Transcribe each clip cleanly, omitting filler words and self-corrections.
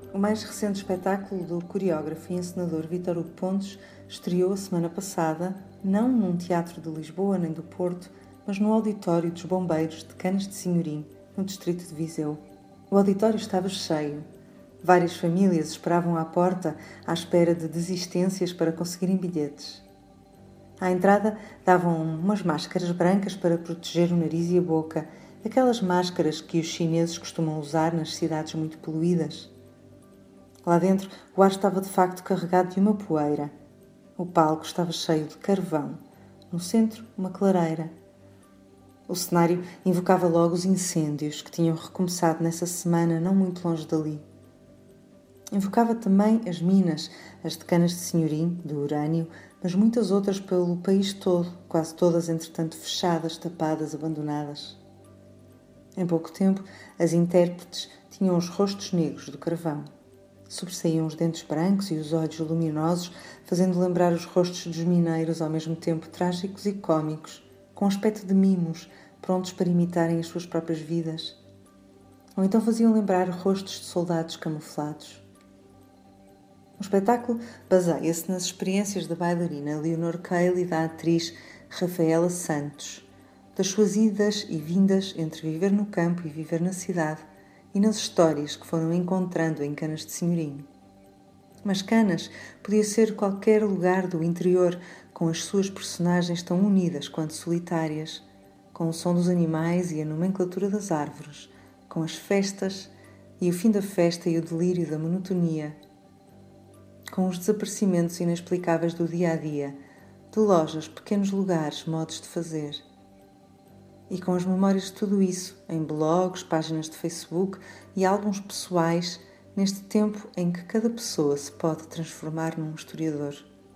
O mais recente espetáculo do coreógrafo e encenador Vítor Hugo Pontes estreou a semana passada, não num teatro de Lisboa nem do Porto, mas no auditório dos Bombeiros de Canas de Senhorim, no distrito de Viseu. O auditório estava cheio. Várias famílias esperavam à porta à espera de desistências para conseguirem bilhetes. À entrada davam umas máscaras brancas para proteger o nariz e a boca, aquelas máscaras que os chineses costumam usar nas cidades muito poluídas. Lá dentro, o ar estava de facto carregado de uma poeira. O palco estava cheio de carvão. No centro, uma clareira. O cenário invocava logo os incêndios que tinham recomeçado nessa semana não muito longe dali. Invocava também as minas, as de Canas de Senhorim, do urânio, mas muitas outras pelo país todo, quase todas entretanto fechadas, tapadas, abandonadas. Em pouco tempo, as intérpretes tinham os rostos negros do carvão. Sobressaíam os dentes brancos e os olhos luminosos, fazendo lembrar os rostos dos mineiros, ao mesmo tempo trágicos e cômicos, com aspecto de mimos, prontos para imitarem as suas próprias vidas. Ou então faziam lembrar rostos de soldados camuflados. O espetáculo baseia-se nas experiências da bailarina Leonor Cale e da atriz Rafaela Santos, das suas idas e vindas entre viver no campo e viver na cidade, e nas histórias que foram encontrando em Canas de Senhorim. Mas Canas podia ser qualquer lugar do interior, com as suas personagens tão unidas quanto solitárias, com o som dos animais e a nomenclatura das árvores, com as festas e o fim da festa e o delírio da monotonia, com os desaparecimentos inexplicáveis do dia-a-dia, de lojas, pequenos lugares, modos de fazer. E com as memórias de tudo isso, em blogs, páginas de Facebook e álbuns pessoais, neste tempo em que cada pessoa se pode transformar num historiador.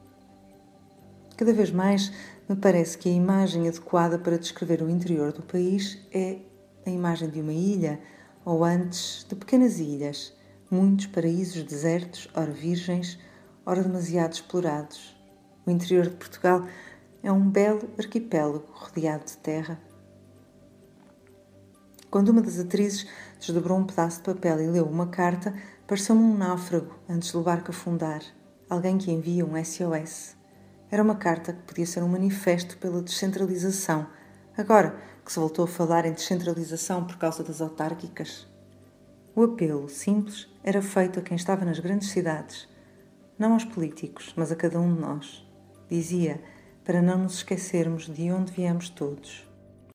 Cada vez mais me parece que a imagem adequada para descrever o interior do país é a imagem de uma ilha, ou antes, de pequenas ilhas, muitos paraísos desertos, ora virgens, ora demasiado explorados. O interior de Portugal é um belo arquipélago rodeado de terra. Quando uma das atrizes desdobrou um pedaço de papel e leu uma carta, pareceu-me um náufrago antes do barco afundar, alguém que envia um SOS. Era uma carta que podia ser um manifesto pela descentralização, agora que se voltou a falar em descentralização por causa das autárquicas. O apelo, simples, era feito a quem estava nas grandes cidades, não aos políticos, mas a cada um de nós. Dizia, para não nos esquecermos de onde viemos todos.